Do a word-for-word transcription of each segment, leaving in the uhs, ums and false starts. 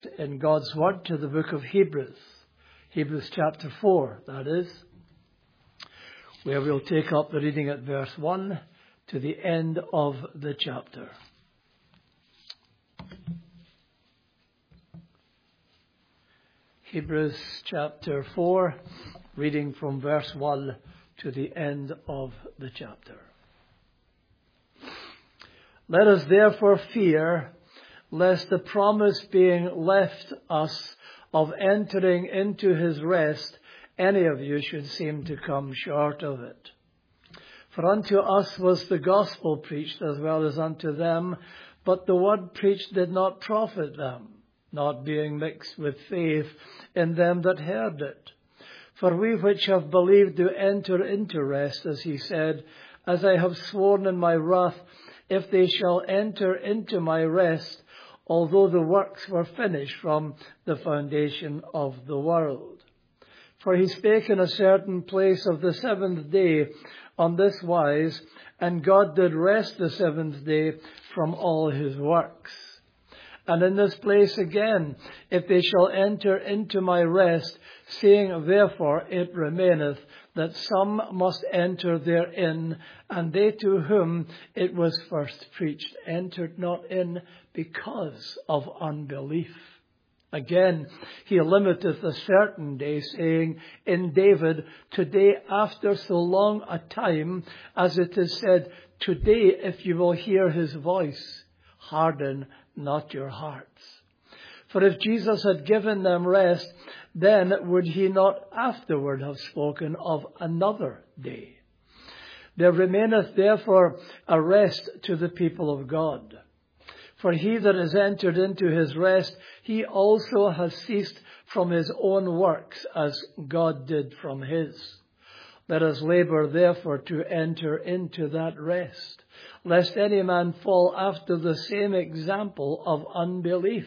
in God's Word to the book of Hebrews, Hebrews chapter four, that is, where we'll take up the reading at verse one to the end of the chapter. Hebrews chapter four, reading from verse one to the end of the chapter. Let us therefore fear, lest the promise being left us of entering into his rest, any of you should seem to come short of it. For unto us was the gospel preached as well as unto them, but the word preached did not profit them, not being mixed with faith in them that heard it. For we which have believed do enter into rest, as he said, as I have sworn in my wrath, if they shall enter into my rest, although the works were finished from the foundation of the world. For he spake in a certain place of the seventh day on this wise, and God did rest the seventh day from all his works. And in this place again, if they shall enter into my rest, saying therefore it remaineth that some must enter therein, and they to whom it was first preached entered not in because of unbelief. Again, he limiteth a certain day, saying in David, today after so long a time, as it is said, today if you will hear his voice, harden not your hearts. For if Jesus had given them rest, then would he not afterward have spoken of another day? There remaineth therefore a rest to the people of God. For he that is entered into his rest, he also has ceased from his own works, as God did from his. Let us labour therefore to enter into that rest, lest any man fall after the same example of unbelief.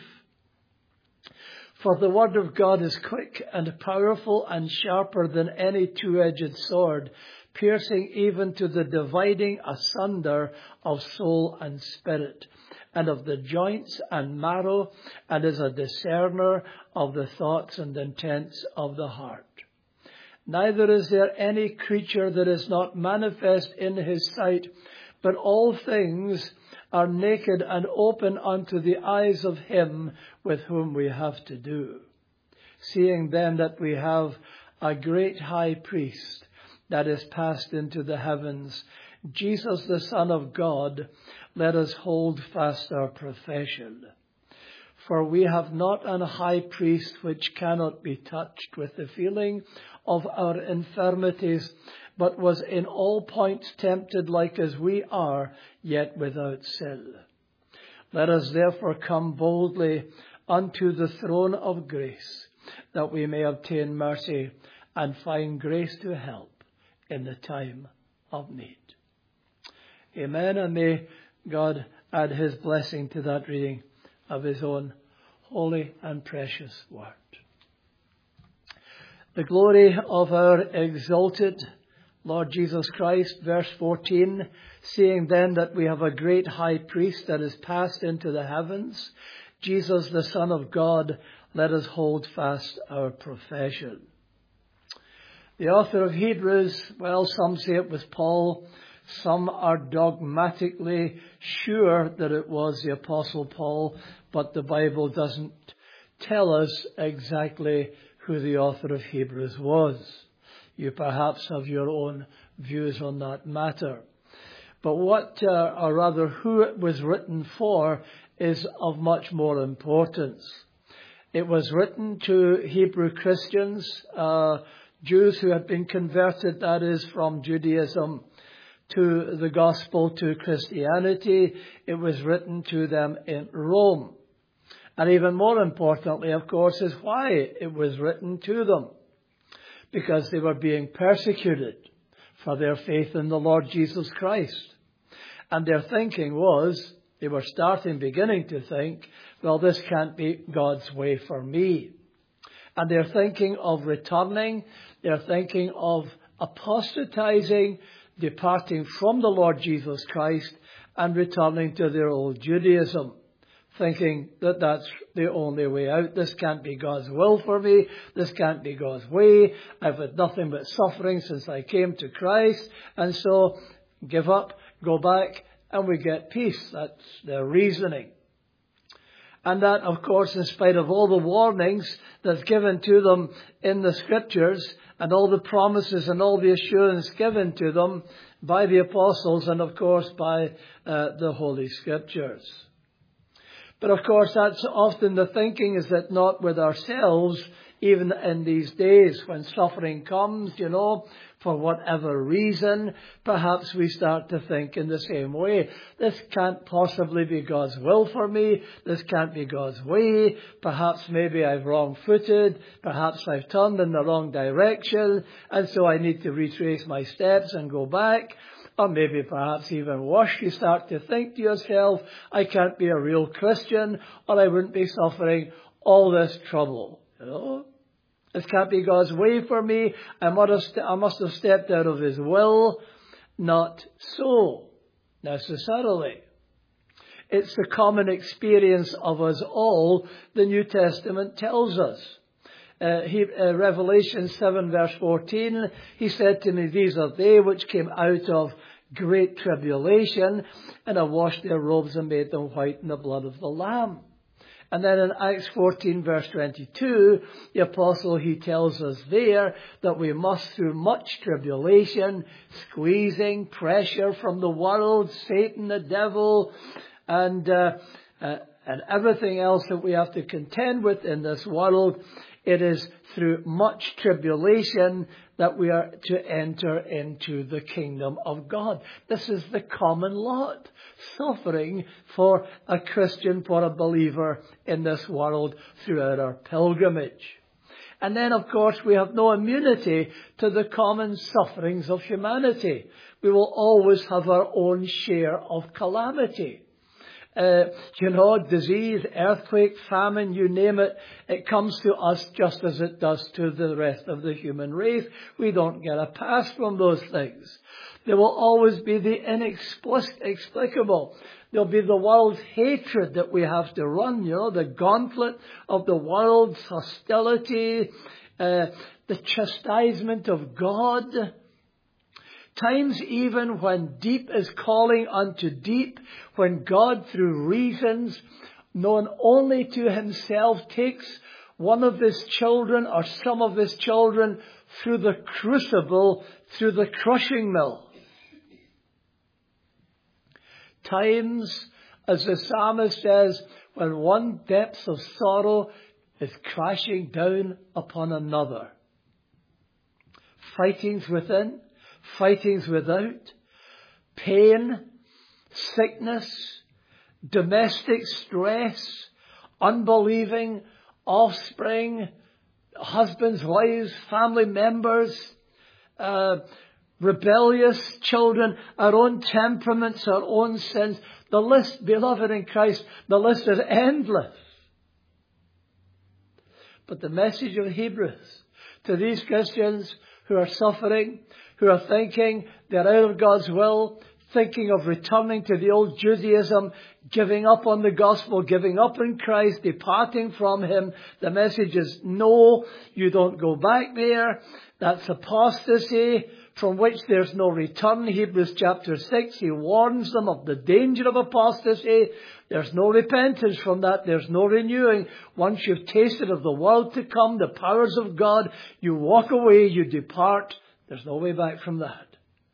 For the word of God is quick and powerful and sharper than any two-edged sword, piercing even to the dividing asunder of soul and spirit, and of the joints and marrow, and is a discerner of the thoughts and intents of the heart. Neither is there any creature that is not manifest in his sight, but all things are naked and open unto the eyes of him with whom we have to do. Seeing then that we have a great high priest that is passed into the heavens, Jesus the Son of God, let us hold fast our profession. For we have not an high priest which cannot be touched with the feeling of our infirmities, but was in all points tempted like as we are, yet without sin. Let us therefore come boldly unto the throne of grace, that we may obtain mercy and find grace to help in the time of need. Amen, and may God add his blessing to that reading of his own holy and precious word. The glory of our exalted Lord Jesus Christ, verse fourteen, seeing then that we have a great high priest that is passed into the heavens, Jesus the Son of God, let us hold fast our profession. The author of Hebrews, well, some say it was Paul. Some are dogmatically sure that it was the Apostle Paul, but the Bible doesn't tell us exactly who the author of Hebrews was. You perhaps have your own views on that matter. But what, uh, or rather who it was written for, is of much more importance. It was written to Hebrew Christians, uh, Jews who had been converted, that is, from Judaism to the gospel, to Christianity. It was written to them in Rome. And even more importantly, of course, is why it was written to them. Because they were being persecuted for their faith in the Lord Jesus Christ. And their thinking was, they were starting, beginning to think, well, this can't be God's way for me. And they're thinking of returning. They're thinking of apostatizing, departing from the Lord Jesus Christ and returning to their old Judaism. thinking that that's the only way out. This can't be God's will for me. This can't be God's way. I've had nothing but suffering since I came to Christ. And so give up, go back, and we get peace. That's their reasoning. And that, of course, in spite of all the warnings that's given to them in the Scriptures and all the promises and all the assurance given to them by the apostles and, of course, by uh, the Holy Scriptures. But, of course, that's often the thinking, is that not with ourselves, even in these days when suffering comes, you know, for whatever reason, perhaps we start to think in the same way. This can't possibly be God's will for me. This can't be God's way. Perhaps maybe I've wrong-footed. Perhaps I've turned in the wrong direction. And so I need to retrace my steps and go back. Or maybe perhaps even worse, you start to think to yourself, I can't be a real Christian, or I wouldn't be suffering all this trouble. You know? This can't be God's way for me. I must have, st- I must have stepped out of His will. Not so, necessarily. It's the common experience of us all, the New Testament tells us. Uh, he, uh, Revelation seven verse fourteen, He said to me, these are they which came out of great tribulation, and I washed their robes and made them white in the blood of the Lamb. And then in Acts fourteen verse twenty-two, the apostle, he tells us there that we must, through much tribulation, squeezing, pressure from the world, Satan, the devil, and, uh, uh, and everything else that we have to contend with in this world, it is through much tribulation that we are to enter into the kingdom of God. This is the common lot. Suffering for a Christian, for a believer in this world throughout our pilgrimage. And then, of course, we have no immunity to the common sufferings of humanity. We will always have our own share of calamity. Uh, you know, disease, earthquake, famine, you name it, it comes to us just as it does to the rest of the human race. We don't get a pass from those things. There will always be the inexplicable. There'll be the world's hatred that we have to run, you know, the gauntlet of the world's hostility, uh, the chastisement of God. Times even when deep is calling unto deep, when God, through reasons known only to Himself, takes one of His children or some of His children through the crucible, through the crushing mill. Times, as the psalmist says, when one depth of sorrow is crashing down upon another. Fightings within, fightings without, pain, sickness, domestic stress, unbelieving, offspring, husbands, wives, family members, uh, rebellious children, our own temperaments, our own sins. The list, beloved in Christ, the list is endless. But the message of Hebrews to these Christians who are suffering, who are thinking they're out of God's will, thinking of returning to the old Judaism, giving up on the gospel, giving up on Christ, departing from Him. The message is no, you don't go back there. That's apostasy from which there's no return. Hebrews chapter six, he warns them of the danger of apostasy. There's no repentance from that. There's no renewing. Once you've tasted of the world to come, the powers of God, you walk away, you depart. There's no way back from that.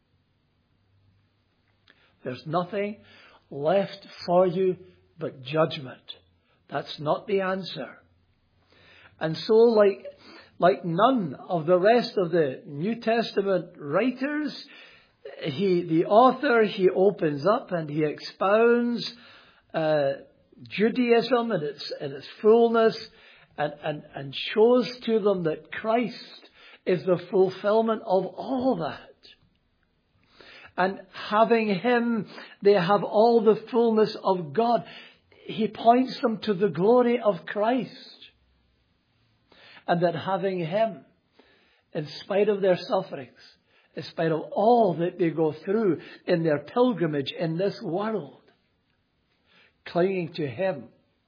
There's nothing left for you but judgment. That's not the answer. And so, like, like none of the rest of the New Testament writers, he, the author, he opens up and he expounds uh, Judaism in its, in its fullness and, and, and shows to them that Christ is the fulfillment of all that. And having Him, they have all the fullness of God. He points them to the glory of Christ. And that having Him, in spite of their sufferings, in spite of all that they go through in their pilgrimage in this world, clinging to Him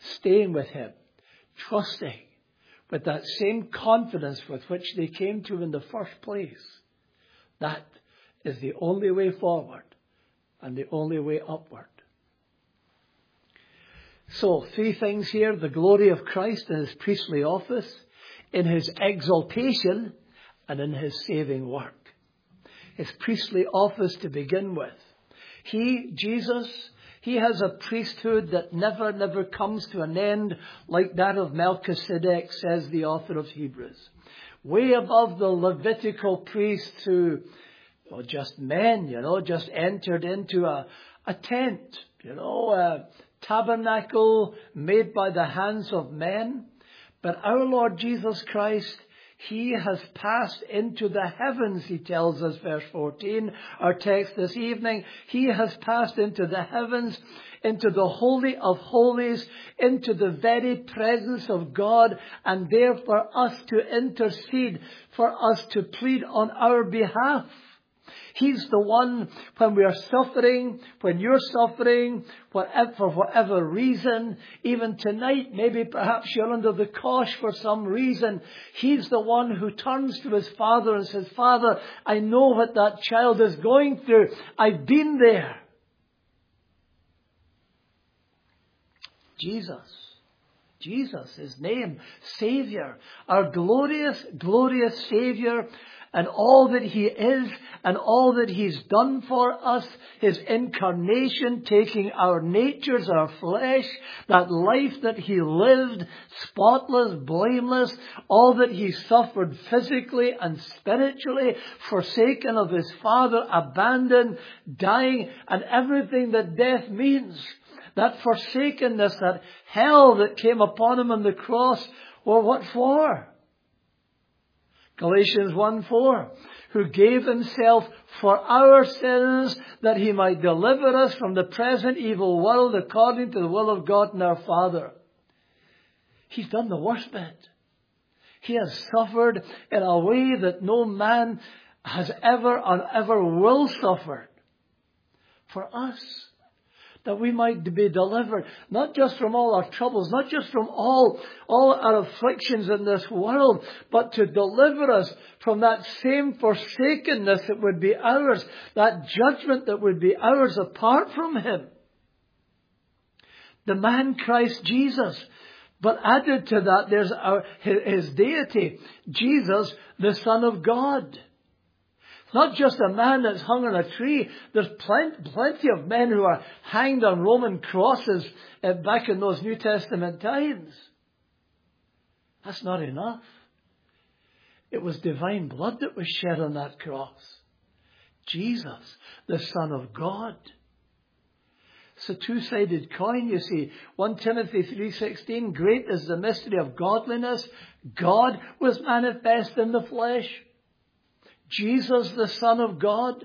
staying with him, trusting with that same confidence with which they came to him in the first place. That is the only way forward and the only way upward. So, three things here: the glory of Christ in his priestly office, in his exaltation, and in his saving work. His priestly office to begin with. He, Jesus, he has a priesthood that never, never comes to an end like that of Melchizedek, says the author of Hebrews. Way above the Levitical priests who, well, just men, you know, just entered into a, a tent, you know, a tabernacle made by the hands of men. But our Lord Jesus Christ, he has passed into the heavens, he tells us, verse fourteen, our text this evening. He has passed into the heavens, into the Holy of Holies, into the very presence of God, and there for us to intercede, for us to plead on our behalf. He's the one, when we are suffering, when you're suffering, whatever, for whatever reason, even tonight, maybe perhaps you're under the cosh for some reason. He's the one who turns to his Father and says, Father, I know what that child is going through. I've been there. Jesus. Jesus, his name, Savior, our glorious, glorious Savior, and all that he is and all that he's done for us, his incarnation, taking our natures, our flesh, that life that he lived, spotless, blameless, all that he suffered physically and spiritually, forsaken of his Father, abandoned, dying, and everything that death means. That forsakenness, that hell that came upon him on the cross, well, what for? Galatians one four, who gave himself for our sins that he might deliver us from the present evil world according to the will of God and our Father. He's done the worst bit. He has suffered in a way that no man has ever and ever will suffer for us. That we might be delivered, not just from all our troubles, not just from all, all our afflictions in this world, but to deliver us from that same forsakenness that would be ours, that judgment that would be ours apart from him. The man Christ Jesus. But added to that, there's our, his deity, Jesus, the Son of God. Not just a man that's hung on a tree. There's plenty, plenty of men who are hanged on Roman crosses uh, back in those New Testament times. That's not enough. It was divine blood that was shed on that cross. Jesus, the Son of God. It's a two-sided coin, you see. First Timothy three sixteen, great is the mystery of godliness. God was manifest in the flesh. Jesus, the Son of God.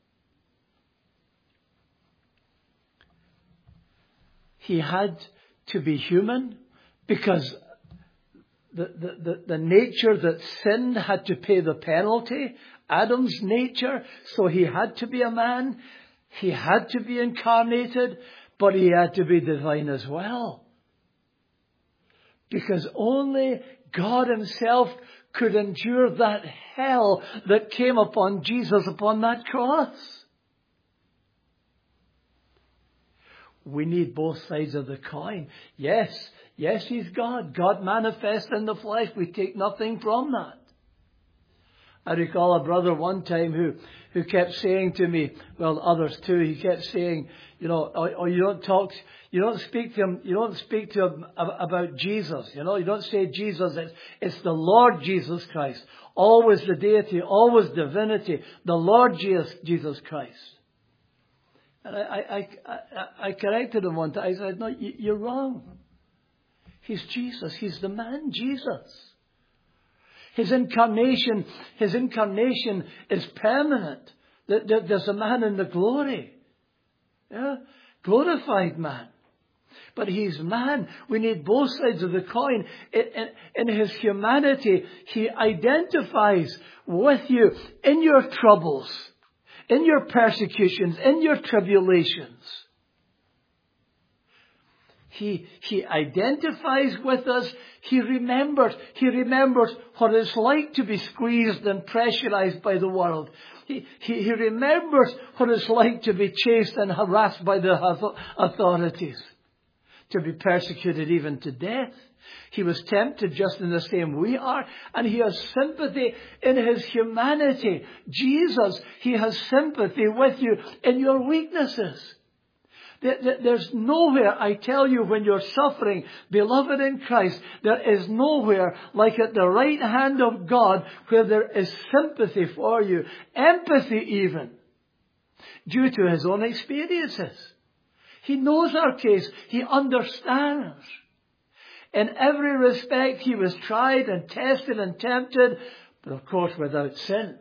He had to be human because the, the, the, the nature that sinned had to pay the penalty. Adam's nature. So he had to be a man. He had to be incarnated. But he had to be divine as well. Because only God himself could endure that hell that came upon Jesus upon that cross. We need both sides of the coin. Yes, yes, he's God. God manifest in the flesh. We take nothing from that. I recall a brother one time who, who kept saying to me, well, others too, he kept saying, you know, oh, oh, you don't talk, you don't speak to him, you don't speak to him about Jesus, you know, you don't say Jesus, it's, it's the Lord Jesus Christ. Always the deity, always divinity, the Lord Jesus, Jesus Christ. And I, I, I, I corrected him one time. I said, no, you're wrong. He's Jesus. He's the man Jesus. His incarnation, his incarnation is permanent. There's a man in the glory. Yeah? Glorified man. But he's man. We need both sides of the coin. In, in, in his humanity, he identifies with you in your troubles, in your persecutions, in your tribulations. He, he identifies with us. He remembers. He remembers what it's like to be squeezed and pressurized by the world. He, he, he remembers what it's like to be chased and harassed by the authorities, to be persecuted even to death. He was tempted just in the same we are, and he has sympathy in his humanity. Jesus, he has sympathy with you in your weaknesses. There's nowhere, I tell you, when you're suffering, beloved in Christ, there is nowhere like at the right hand of God where there is sympathy for you, empathy even, due to his own experiences. He knows our case. He understands. In every respect, he was tried and tested and tempted, but of course without sin.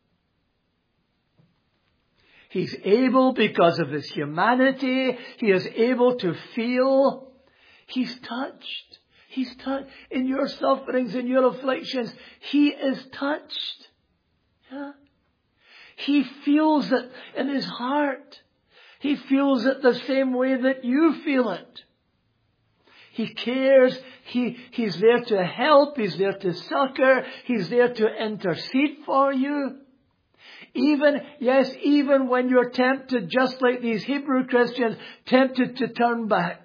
He's able, because of his humanity, he is able to feel. He's touched. He's touched. In your sufferings, in your afflictions, he is touched. Yeah? He feels it in his heart. He feels it the same way that you feel it. He cares. He, he's there to help. He's there to succor. He's there to intercede for you. Even, yes, even when you're tempted, just like these Hebrew Christians, tempted to turn back.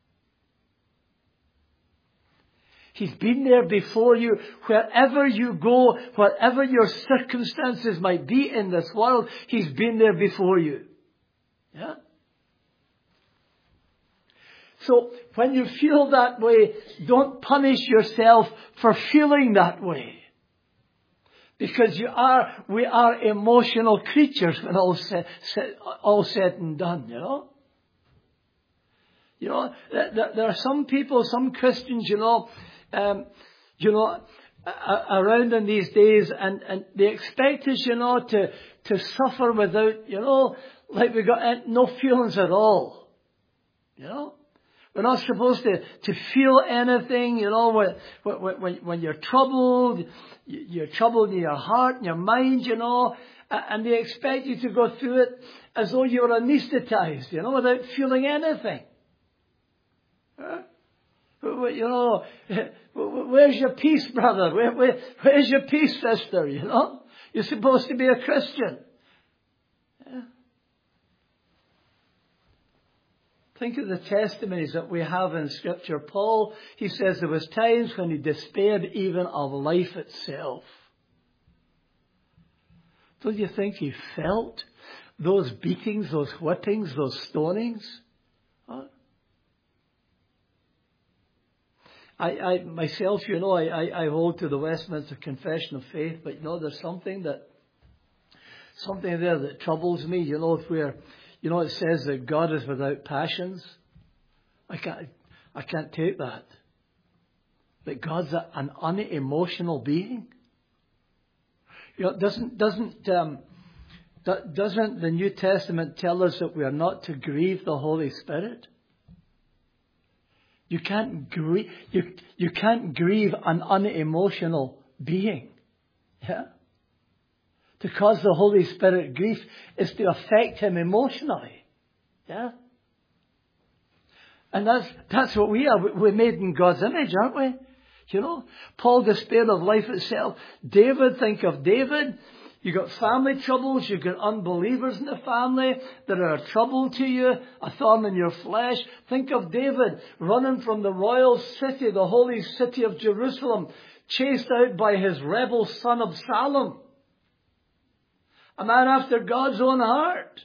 He's been there before you. Wherever you go, whatever your circumstances might be in this world, he's been there before you. Yeah? So when you feel that way, don't punish yourself for feeling that way. Because you are, we are emotional creatures when all said, all said and done, you know. You know, there are some people, some Christians, you know, um, you know, around in these days, and, and they expect us, you know, to, to suffer without, you know, like we got no feelings at all. You know. We're not supposed to, to feel anything, you know, when, when, when you're troubled, you're troubled in your heart and your mind, you know, and they expect you to go through it as though you were anesthetized, you know, without feeling anything. Huh? You know, where's your peace, brother? Where, where, where's your peace, sister, you know? You're supposed to be a Christian. Yeah. Think of the testimonies that we have in Scripture. Paul, he says there was times when he despaired even of life itself. Don't you think he felt those beatings, those whippings, those stonings? Huh? I, I myself, you know, I, I, I hold to the Westminster Confession of Faith, but you know, there's something that, something there that troubles me, you know, where, you know, it says that God is without passions. I can't, I can't take that. That God's a, an unemotional being. You know, doesn't doesn't um, doesn't the New Testament tell us that we are not to grieve the Holy Spirit? You can't grieve. You you can't grieve an unemotional being. Yeah. To cause the Holy Spirit grief is to affect him emotionally. Yeah? And that's, that's what we are. We're made in God's image, aren't we? You know? Paul despaired of life itself. David, think of David. You've got family troubles. You've got unbelievers in the family that are a trouble to you, a thorn in your flesh. Think of David running from the royal city, the holy city of Jerusalem, chased out by his rebel son Absalom. A man after God's own heart.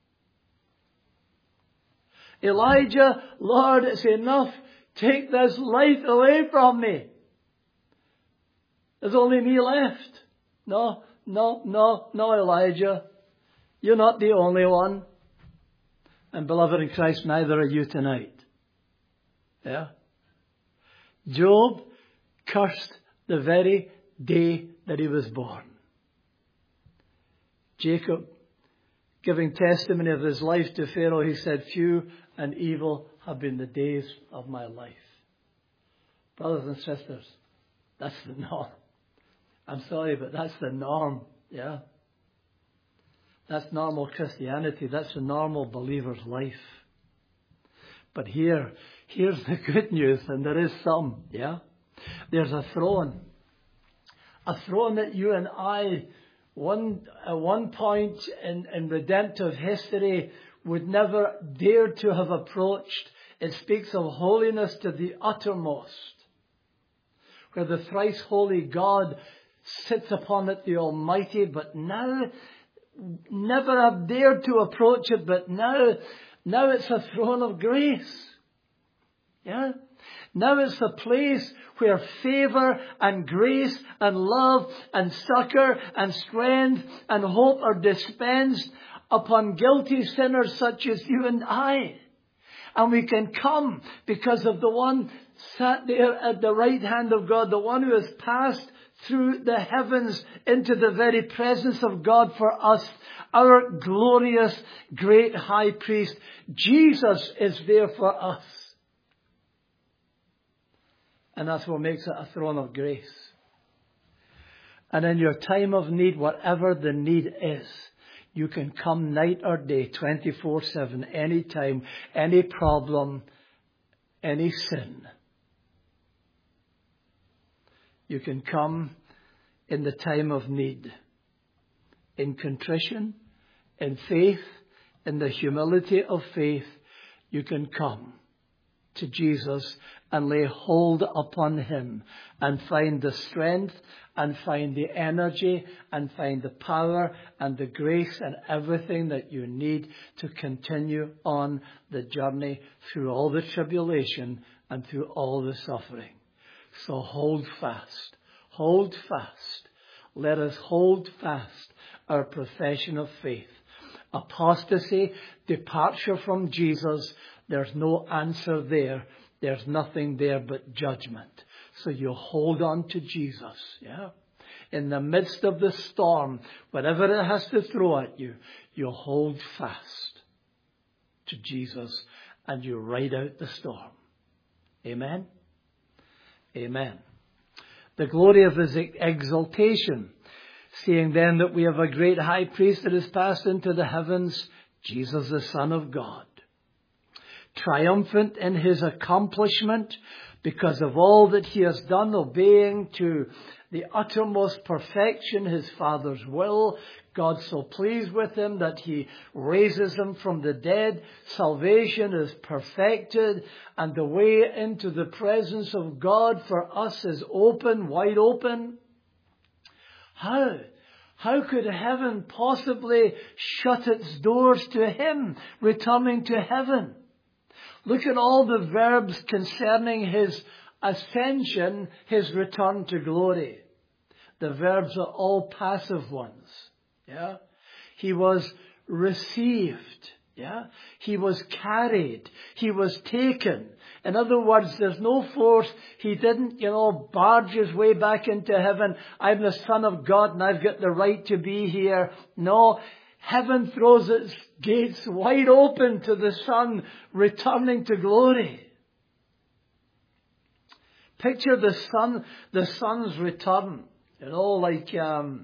Elijah, Lord, it's enough. Take this life away from me. There's only me left. No, no, no, no, Elijah. You're not the only one. And beloved in Christ, neither are you tonight. Yeah? Job cursed the very day that he was born. Jacob, giving testimony of his life to Pharaoh, he said, few and evil have been the days of my life. Brothers and sisters, that's the norm. I'm sorry, but that's the norm. Yeah. That's normal Christianity. That's the normal believer's life. But here, here's the good news, and there is some, yeah? There's a throne. A throne that you and I, one, at one point in, in redemptive history, would never dare to have approached. It speaks of holiness to the uttermost, where the thrice holy God sits upon it, the Almighty, but now, never have dared to approach it, but now, now it's a throne of grace. Yeah? Now it's the place where favour and grace and love and succour and strength and hope are dispensed upon guilty sinners such as you and I. And we can come because of the one sat there at the right hand of God, the one who has passed through the heavens into the very presence of God for us, our glorious great high priest. Jesus is there for us. And that's what makes it a throne of grace. And in your time of need, whatever the need is, you can come night or day, twenty-four seven, any time, any problem, any sin. You can come in the time of need, in contrition, in faith, in the humility of faith. You can come to Jesus and lay hold upon Him and find the strength and find the energy and find the power and the grace and everything that you need to continue on the journey through all the tribulation and through all the suffering. So hold fast, hold fast. Let us hold fast our profession of faith. Apostasy, departure from Jesus, there's no answer there. There's nothing there but judgment. So you hold on to Jesus, yeah? In the midst of the storm, whatever it has to throw at you, you hold fast to Jesus and you ride out the storm. Amen? Amen. The glory of His exaltation, seeing then that we have a great high priest that has passed into the heavens, Jesus the Son of God, triumphant in His accomplishment because of all that He has done, obeying to the uttermost perfection His Father's will. God so pleased with Him that He raises Him from the dead. Salvation is perfected and the way into the presence of God for us is open, wide open. How? How could heaven possibly shut its doors to Him returning to heaven? Look at all the verbs concerning His ascension, His return to glory. The verbs are all passive ones. Yeah. He was received. Yeah. He was carried. He was taken. In other words, there's no force. He didn't, you know, barge his way back into heaven. I'm the Son of God and I've got the right to be here. No. Heaven throws its gates wide open to the Son returning to glory. Picture the Son, the Son's return. You know, like, um,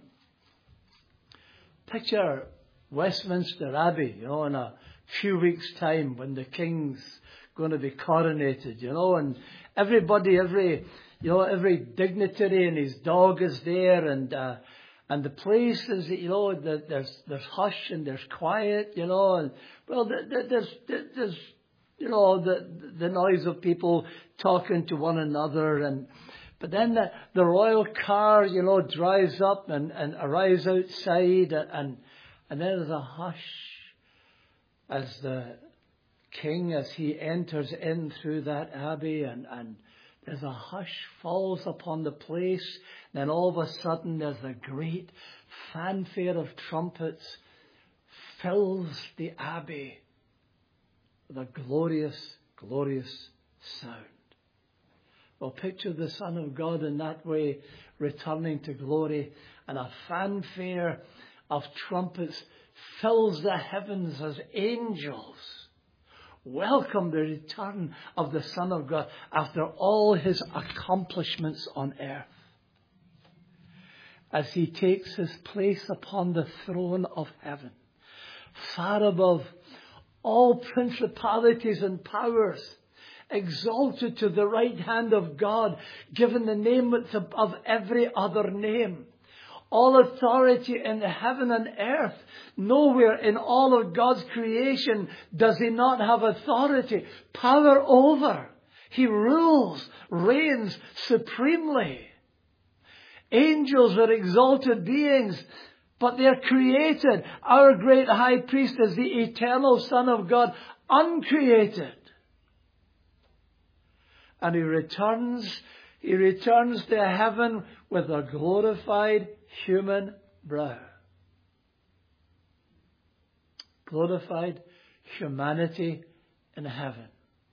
picture Westminster Abbey, you know, in a few weeks' time when the King's going to be coronated, you know, and everybody, every, you know, every dignitary and his dog is there, and, uh, And the place is, you know, there's there's hush and there's quiet, you know, and well, there's there's you know the the noise of people talking to one another, and but then the the royal car, you know, drives up and, and arrives outside, and and then there's a hush as the King, as he enters in through that abbey, and and. There's a hush falls upon the place. Then all of a sudden there's a great fanfare of trumpets fills the abbey with a glorious, glorious sound. Well, picture the Son of God in that way, returning to glory, and a fanfare of trumpets fills the heavens as angels welcome the return of the Son of God after all His accomplishments on earth, as He takes His place upon the throne of heaven, far above all principalities and powers, exalted to the right hand of God, given the name that's above every other name. All authority in heaven and earth. Nowhere in all of God's creation does He not have authority, power over. He rules, reigns supremely. Angels are exalted beings, but they're created. Our great high priest is the eternal Son of God, uncreated. And He returns, He returns to heaven with a glorified human brow. Glorified humanity in heaven.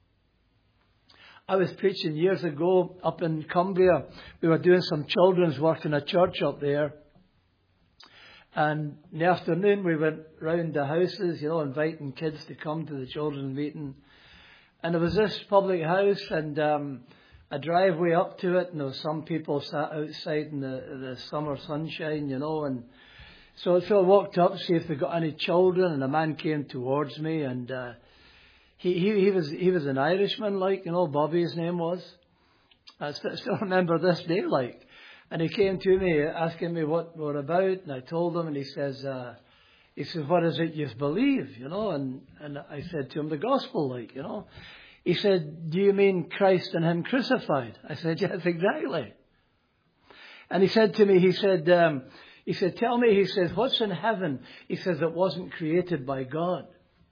I was preaching years ago up in Cumbria. We were doing some children's work in a church up there. And in the afternoon we went round the houses, you know, inviting kids to come to the children's meeting. And there was this public house and um, a driveway up to it. And there was some people sat outside in the, the summer sunshine, you know. And so, so I walked up to see if they got any children. And a man came towards me and uh, he, he, he was he was an Irishman, like, you know, Bobby his name was. I still, still remember this day, like. And he came to me asking me what we're about. And I told him and he says, uh, he says, what is it you believe, you know? And, and I said to him, the gospel, like, you know. He said, do you mean Christ and Him crucified? I said, yes, exactly. And he said to me, he said, um, he said, tell me, he says, what's in heaven? He says, it wasn't created by God.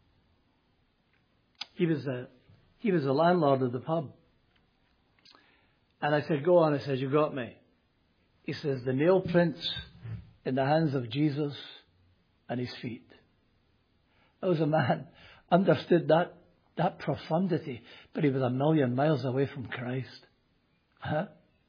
He was the, he was the landlord of the pub. And I said, go on. I said, you got me. He says, the nail prints in the hands of Jesus and His feet. That was a man, understood that, that profundity, but he was a million miles away from Christ. Huh?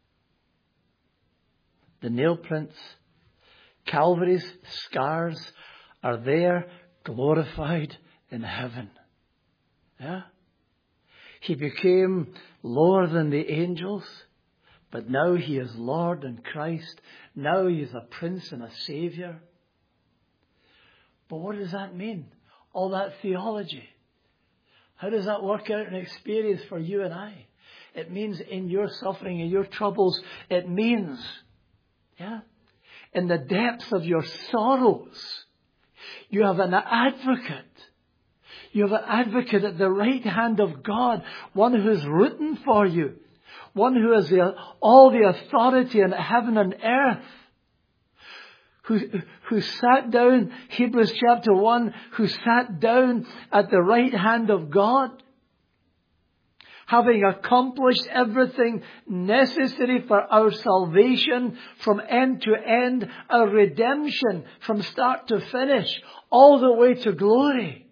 The nail prints, Calvary's scars are there, glorified in heaven. Yeah? He became lower than the angels, but now He is Lord and Christ. Now He is a Prince and a Saviour. But what does that mean? All that theology. How does that work out in experience for you and I? It means in your suffering, in your troubles, it means, yeah, in the depths of your sorrows, you have an advocate. You have an advocate at the right hand of God, one who is rooting for you, one who has the, all the authority in heaven and earth, who, who sat down, Hebrews chapter one, who sat down at the right hand of God, having accomplished everything necessary for our salvation from end to end, our redemption from start to finish, all the way to glory.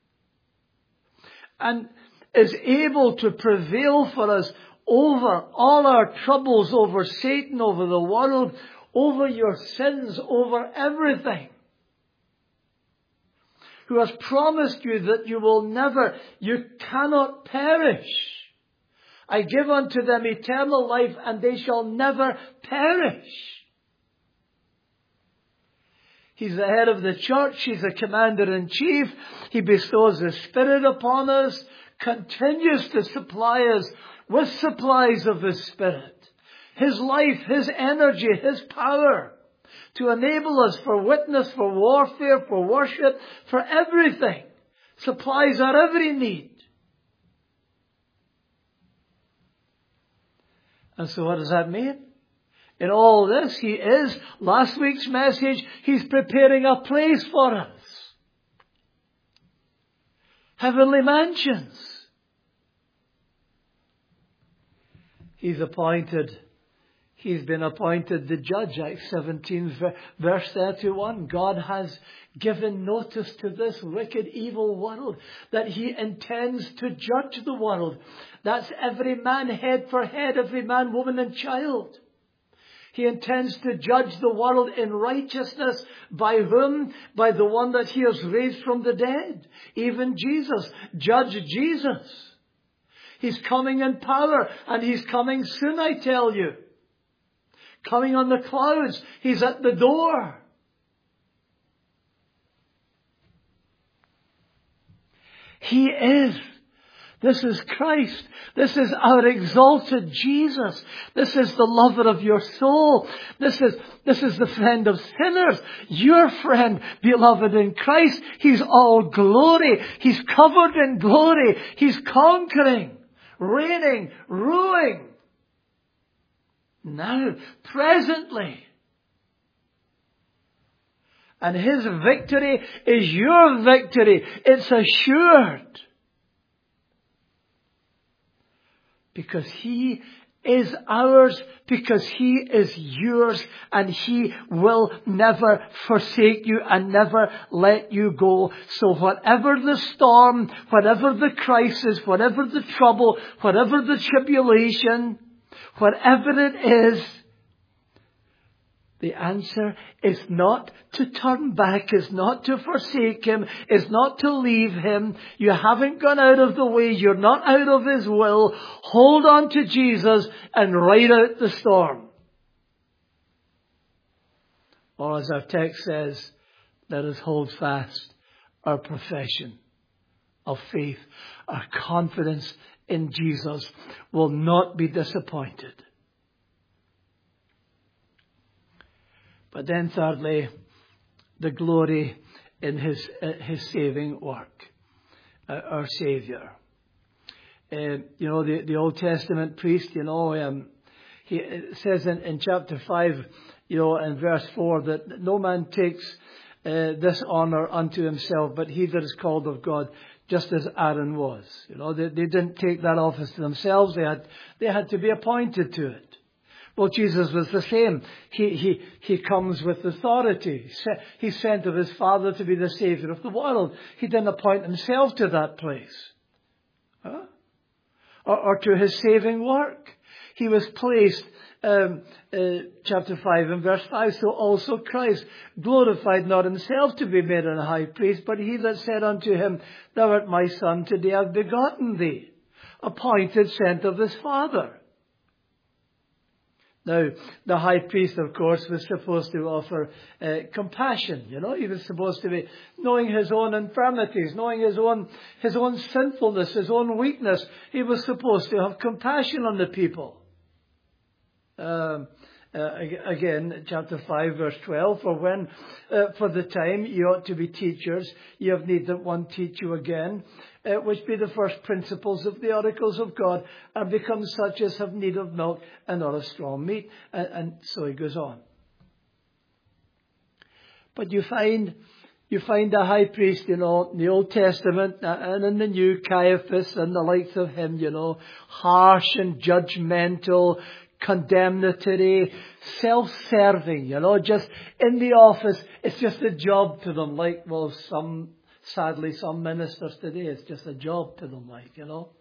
And is able to prevail for us over all our troubles, over Satan, over the world, over your sins, over everything. Who has promised you that you will never, you cannot perish. I give unto them eternal life and they shall never perish. He's the head of the church. He's the commander-in-chief. He bestows the Spirit upon us, continues to supply us with supplies of the Spirit. His life, His energy, His power to enable us for witness, for warfare, for worship, for everything. Supplies our every need. And so what does that mean? In all this, He is, last week's message, He's preparing a place for us. Heavenly mansions. He's appointed, He's been appointed the judge, Acts seventeen, verse thirty-one. God has given notice to this wicked, evil world that He intends to judge the world. That's every man, head for head, every man, woman and child. He intends to judge the world in righteousness. By whom? By the one that He has raised from the dead. Even Jesus. Judge Jesus. He's coming in power, and He's coming soon, I tell you. Coming on the clouds. He's at the door. He is. This is Christ. This is our exalted Jesus. This is the lover of your soul. This is, this is the friend of sinners. Your friend, beloved in Christ. He's all glory. He's covered in glory. He's conquering, reigning, ruling. Now, presently. And His victory is your victory. It's assured. Because He is ours, because He is yours, and He will never forsake you and never let you go. So whatever the storm, whatever the crisis, whatever the trouble, whatever the tribulation, whatever it is, the answer is not to turn back, is not to forsake Him, is not to leave Him. You haven't gone out of the way. You're not out of His will. Hold on to Jesus and ride out the storm. Or as our text says, let us hold fast our profession of faith. Our confidence in Jesus will not be disappointed. But then thirdly, the glory in His uh, His saving work, uh, our Saviour. Uh, you know, the, the Old Testament priest, you know, um, he it says in, in chapter five, you know, in verse four, that no man takes uh, this honour unto himself, but he that is called of God, just as Aaron was. You know, they, they didn't take that office to themselves. They had they had to be appointed to it. Well, Jesus was the same. He, he, he comes with authority. He's sent of His Father to be the Saviour of the world. He didn't appoint Himself to that place. Huh? Or, or to His saving work. He was placed, um, uh, chapter five and verse five, so also Christ glorified not Himself to be made an high priest, but He that said unto Him, Thou art my Son, today I've begotten thee. Appointed, sent of His Father. Now, the high priest, of course, was supposed to offer uh, compassion. You know, he was supposed to be knowing his own infirmities, knowing his own his own sinfulness, his own weakness. He was supposed to have compassion on the people. Um, uh, again, chapter five, verse twelve. For when, uh, for the time you ought to be teachers, you have need that one teach you again. Uh, which be the first principles of the oracles of God, and become such as have need of milk and not of strong meat. And, and so he goes on. But you find, you find the high priest, you know, in the Old Testament and in the New, Caiaphas and the likes of him, you know, harsh and judgmental, condemnatory, self-serving, you know, just in the office. It's just a job to them, like, well, some... Sadly, some ministers today, it's just a job to them, like, you know.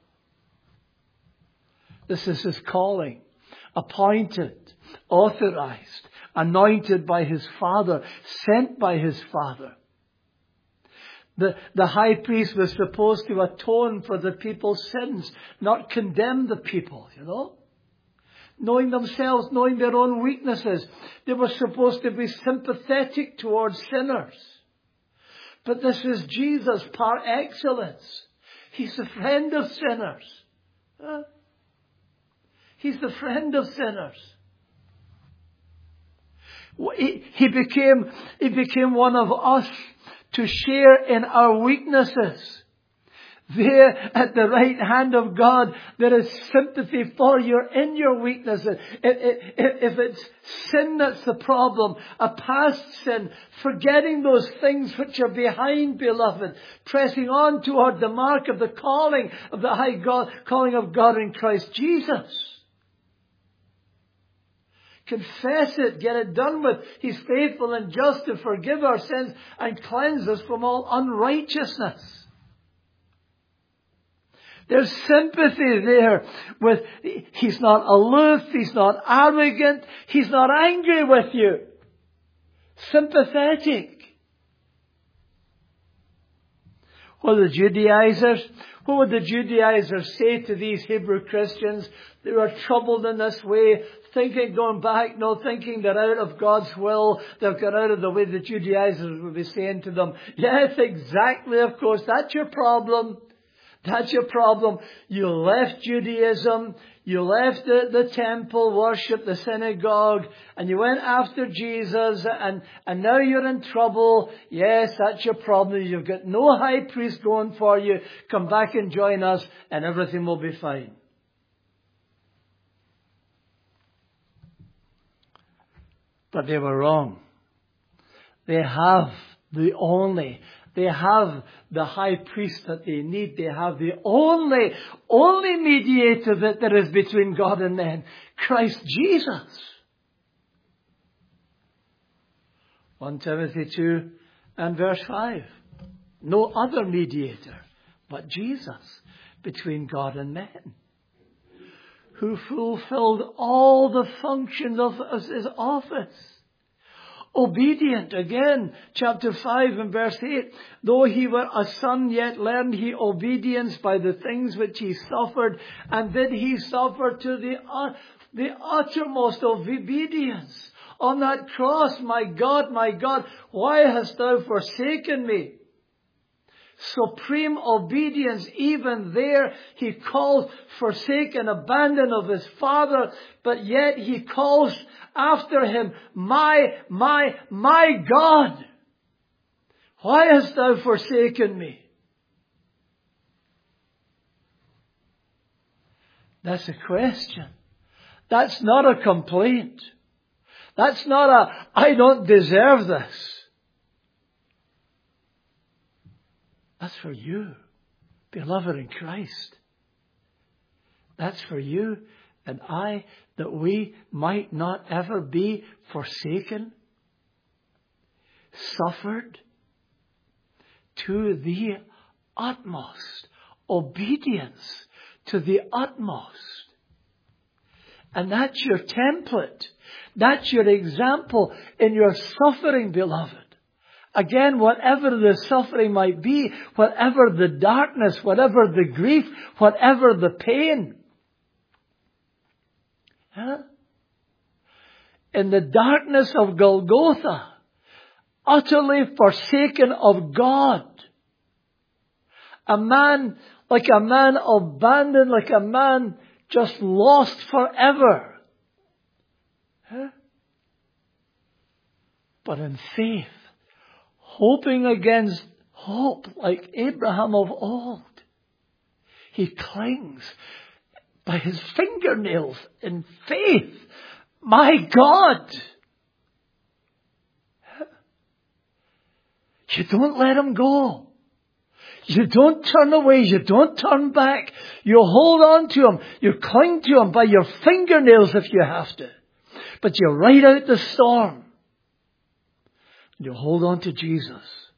This is His calling. Appointed, authorized, anointed by His Father, sent by His Father. The, the high priest was supposed to atone for the people's sins, not condemn the people, you know. Knowing themselves, knowing their own weaknesses. They were supposed to be sympathetic towards sinners. But this is Jesus par excellence. He's the friend of sinners. Huh? He's the friend of sinners. He, he became, he became one of us to share in our weaknesses. There at the right hand of God, there is sympathy for you in your weaknesses. If it's sin that's the problem, a past sin, forgetting those things which are behind, beloved, pressing on toward the mark of the calling of the high God, calling of God in Christ Jesus. Confess it, get it done with. He's faithful and just to forgive our sins and cleanse us from all unrighteousness. There's sympathy there with, He's not aloof, He's not arrogant, He's not angry with you. Sympathetic. Well, the Judaizers, what would the Judaizers say to these Hebrew Christians? They were troubled in this way, thinking, going back, no, thinking they're out of God's will. They've got out of the way. The Judaizers would be saying to them, yes, exactly, of course, that's your problem. That's your problem. You left Judaism, you left the, the temple worship, the synagogue, and you went after Jesus, and, and now you're in trouble. Yes, that's your problem. You've got no high priest going for you. Come back and join us, and everything will be fine. But they were wrong. They have the only They have the high priest that they need. They have the only, only mediator that there is between God and men, Christ Jesus. First Timothy two and verse five. No other mediator but Jesus between God and men, who fulfilled all the functions of his office. Obedient, again, chapter five and verse eight. Though he were a son, yet learned he obedience by the things which he suffered. And did he suffer to the, uh, the uttermost of obedience? On that cross, my God, my God, why hast thou forsaken me? Supreme obedience, even there he calls forsaken, abandon of his Father, but yet he calls after him, my, my, my God, why hast thou forsaken me? That's a question. That's not a complaint. That's not a, I don't deserve this. That's for you, beloved in Christ. That's for you and I, that we might not ever be forsaken, suffered to the utmost, obedience to the utmost. And that's your template. That's your example in your suffering, beloved. Again, whatever the suffering might be, whatever the darkness, whatever the grief, whatever the pain. Huh? In the darkness of Golgotha, utterly forsaken of God. A man, like a man abandoned, like a man just lost forever. Huh? But in faith, hoping against hope, like Abraham of old, he clings by his fingernails in faith. My God! You don't let him go. You don't turn away. You don't turn back. You hold on to him. You cling to him by your fingernails if you have to. But you ride out the storm. You hold on to Jesus.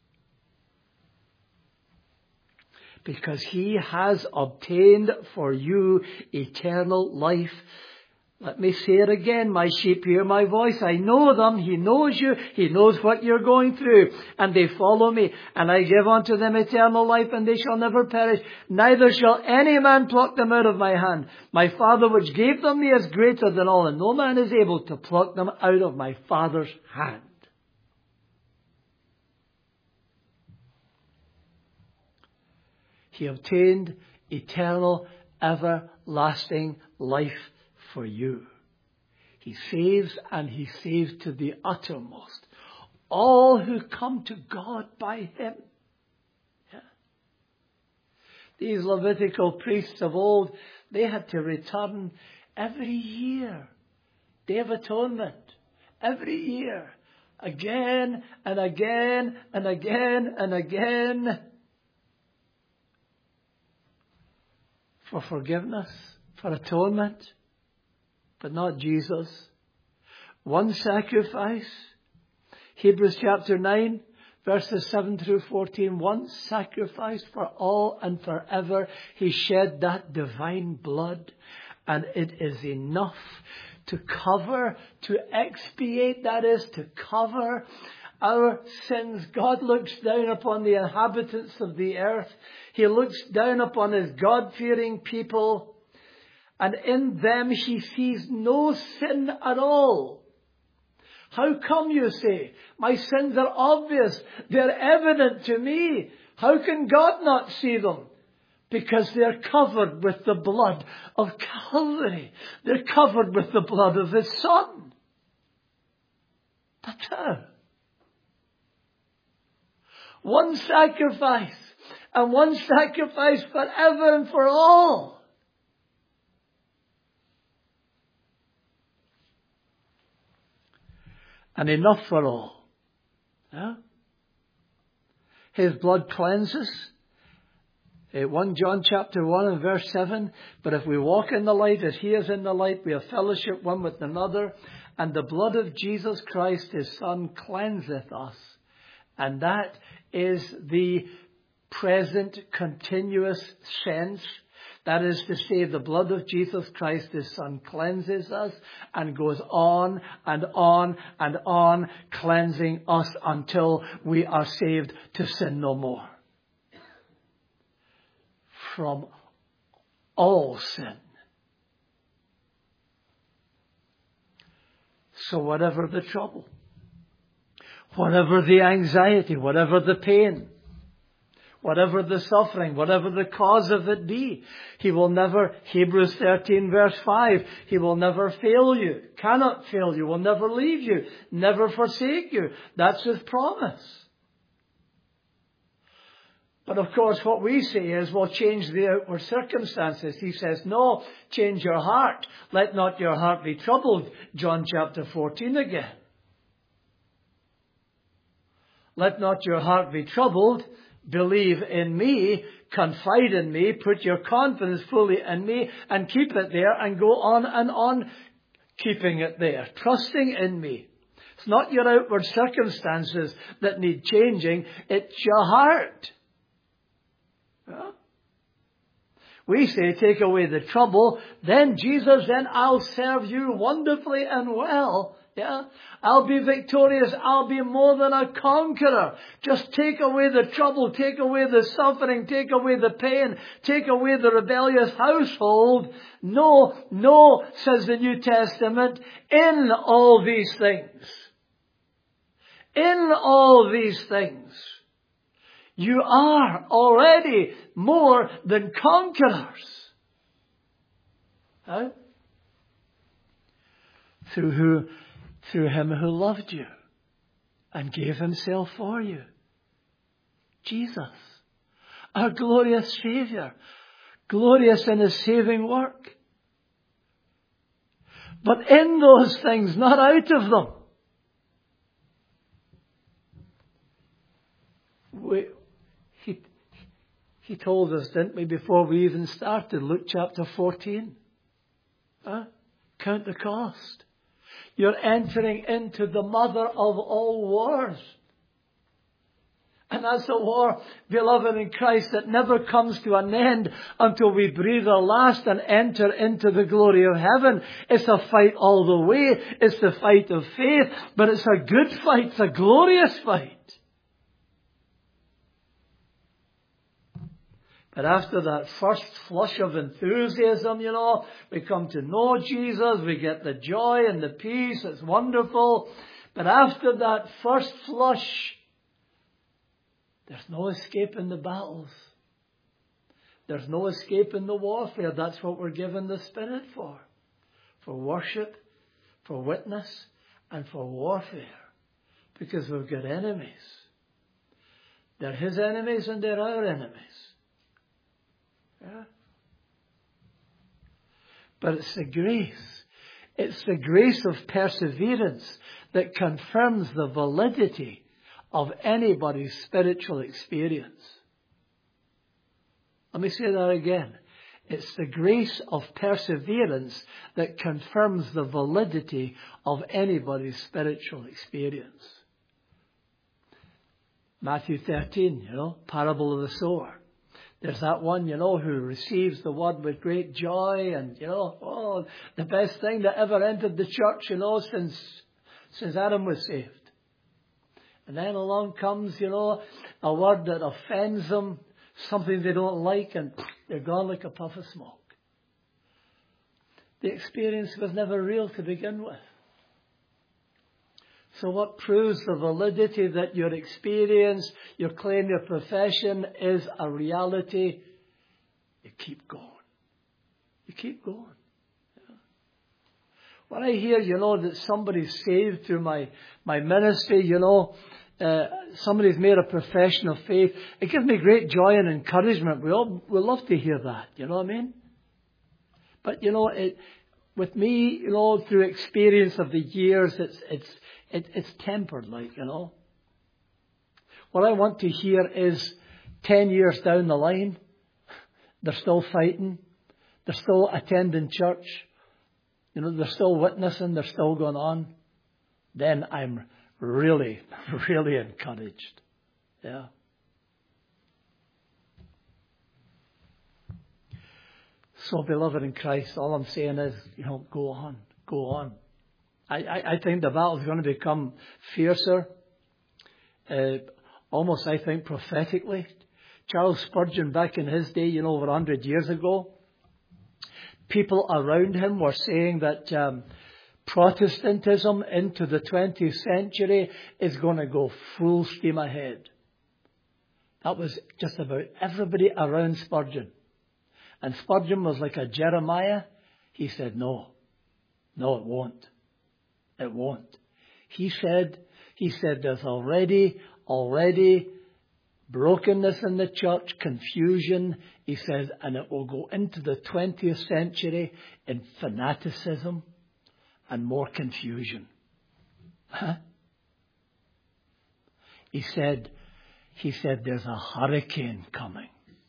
Because he has obtained for you eternal life. Let me say it again. My sheep hear my voice. I know them. He knows you. He knows what you're going through. And they follow me. And I give unto them eternal life, and they shall never perish. Neither shall any man pluck them out of my hand. My Father which gave them me is greater than all, and no man is able to pluck them out of my Father's hand. He obtained eternal, everlasting life for you. He saves, and he saves to the uttermost all who come to God by him. Yeah. These Levitical priests of old, they had to return every year. Day of Atonement. Every year. Again and again and again and again. For forgiveness, for atonement, but not Jesus. One sacrifice. Hebrews chapter nine, verses seven through fourteen. One sacrifice for all and forever. He shed that divine blood, and it is enough to cover, to expiate, that is, to cover our sins. God looks down upon the inhabitants of the earth. He looks down upon his God-fearing people, and in them he sees no sin at all. How come, you say? My sins are obvious. They're evident to me. How can God not see them? Because they're covered with the blood of Calvary. They're covered with the blood of His Son. That's how. One sacrifice, and one sacrifice forever and for all. And enough for all. Yeah? His blood cleanses. First John chapter one and verse seven. But if we walk in the light as He is in the light, we have fellowship one with another. And the blood of Jesus Christ, His Son, cleanseth us. And that is the present continuous sense. That is to say, the blood of Jesus Christ, His Son, cleanses us and goes on and on and on, cleansing us until we are saved to sin no more. From all sin. So whatever the trouble, whatever the anxiety, whatever the pain, whatever the suffering, whatever the cause of it be, He will never, Hebrews thirteen verse five, He will never fail you, cannot fail you, will never leave you, never forsake you. That's His promise. But of course what we say is, well, change the outward circumstances. He says, no, change your heart. Let not your heart be troubled. John chapter fourteen again. Let not your heart be troubled. Believe in me. Confide in me. Put your confidence fully in me and keep it there and go on and on keeping it there. Trusting in me. It's not your outward circumstances that need changing. It's your heart. Yeah. We say, take away the trouble, then Jesus, then I'll serve you wonderfully and well. Yeah, I'll be victorious. I'll be more than a conqueror. Just take away the trouble, take away the suffering, take away the pain, take away the rebellious household. No, no, says the New Testament, in all these things, in all these things, you are already more than conquerors. How? Through who? Through Him who loved you and gave Himself for you. Jesus, our glorious Saviour, glorious in His saving work. But in those things, not out of them. We, he, he told us, didn't we, before we even started, Luke chapter fourteen. Huh? Count the cost. You're entering into the mother of all wars. And that's a war, beloved in Christ, that never comes to an end until we breathe our last and enter into the glory of heaven. It's a fight all the way. It's the fight of faith. But it's a good fight. It's a glorious fight. But after that first flush of enthusiasm, you know, we come to know Jesus, we get the joy and the peace, it's wonderful. But after that first flush, there's no escape in the battles. There's no escape in the warfare. That's what we're given the Spirit for. For worship, for witness, and for warfare. Because we've got enemies. They're His enemies and they're our enemies. Yeah. But it's the grace. It's the grace of perseverance that confirms the validity of anybody's spiritual experience. Let me say that again. It's the grace of perseverance that confirms the validity of anybody's spiritual experience. Matthew thirteen, you know, parable of the sower. There's that one, you know, who receives the word with great joy and, you know, oh, the best thing that ever entered the church, you know, since, since Adam was saved. And then along comes, you know, a word that offends them, something they don't like, and they're gone like a puff of smoke. The experience was never real to begin with. So what proves the validity that your experience, your claim, your profession is a reality? you keep going. You keep going. Yeah. When I hear, you know, that somebody's saved through my, my ministry, you know, uh, somebody's made a profession of faith, it gives me great joy and encouragement. We all, we love to hear that, you know what I mean? But, you know, it, with me, you know, through experience of the years, it's, it's, it, it's tempered, like, you know. What I want to hear is ten years down the line, they're still fighting. They're still attending church. You know, they're still witnessing. They're still going on. Then I'm really, really encouraged. Yeah. So, beloved in Christ, all I'm saying is, you know, go on. Go on. I, I, I think the battle is going to become fiercer. Uh, almost, I think, prophetically. Charles Spurgeon, back in his day, you know, over one hundred years ago, people around him were saying that um, Protestantism into the twentieth century is going to go full steam ahead. That was just about everybody around Spurgeon. And Spurgeon was like a Jeremiah. He said, no, no, it won't. It won't. He said, he said, there's already, already brokenness in the church, confusion, he says, and it will go into the twentieth century in fanaticism and more confusion. Huh? He said, he said, there's a hurricane coming.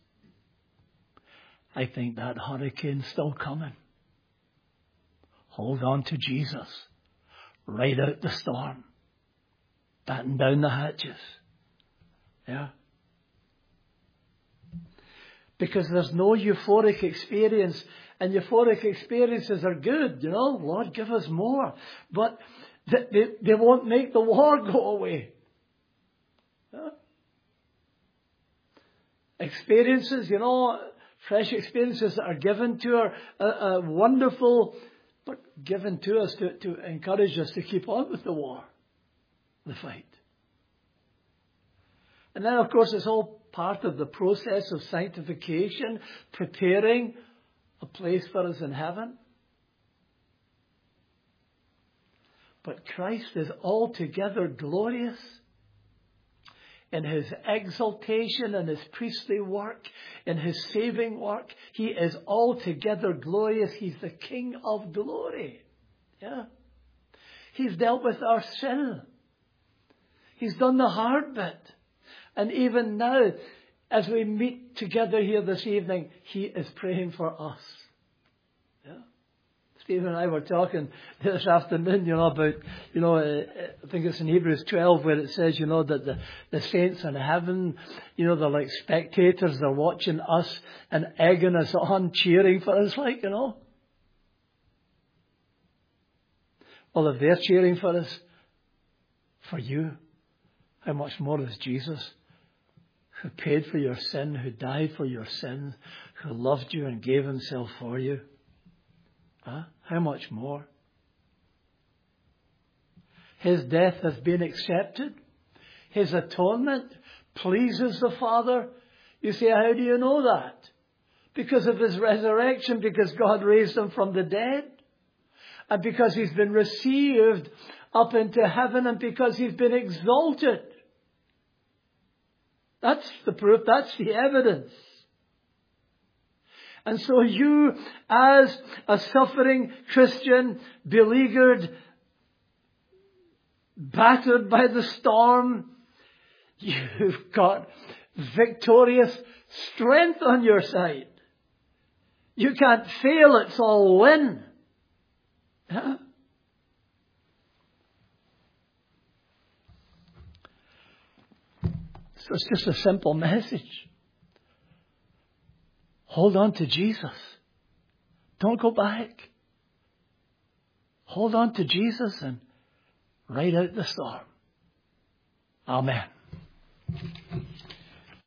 I think that hurricane's still coming. Hold on to Jesus. Ride out the storm. Batten down the hatches. Yeah. Because there's no euphoric experience. And euphoric experiences are good, you know. Lord, give us more. But they, they, they won't make the war go away. Yeah. Experiences, you know, fresh experiences that are given to us, uh, uh, wonderful, but given to us to, to encourage us to keep on with the war, the fight. And then, of course, it's all part of the process of sanctification, preparing a place for us in heaven. But Christ is altogether glorious in his exaltation and his priestly work, in his saving work. He is altogether glorious. He's the King of glory. Yeah. He's dealt with our sin. He's done the hard bit. And even now, as we meet together here this evening, he is praying for us. Yeah. Stephen and I were talking this afternoon, you know, about, you know, I think it's in Hebrews twelve where it says, you know, that the, the saints in heaven, you know, they're like spectators. They're watching us and egging us on, cheering for us, like, you know. Well, if they're cheering for us, for you, how much more is Jesus, who paid for your sin, who died for your sins, who loved you and gave himself for you? Huh? How much more? His death has been accepted. His atonement pleases the Father. You say, how do you know that? Because of his resurrection, because God raised him from the dead, and because he's been received up into heaven, and because he's been exalted. That's the proof. That's the evidence. And so you, as a suffering Christian, beleaguered, battered by the storm, you've got victorious strength on your side. You can't fail. It's all win. Huh? So it's just a simple message. Hold on to Jesus. Don't go back. Hold on to Jesus and ride out the storm. Amen.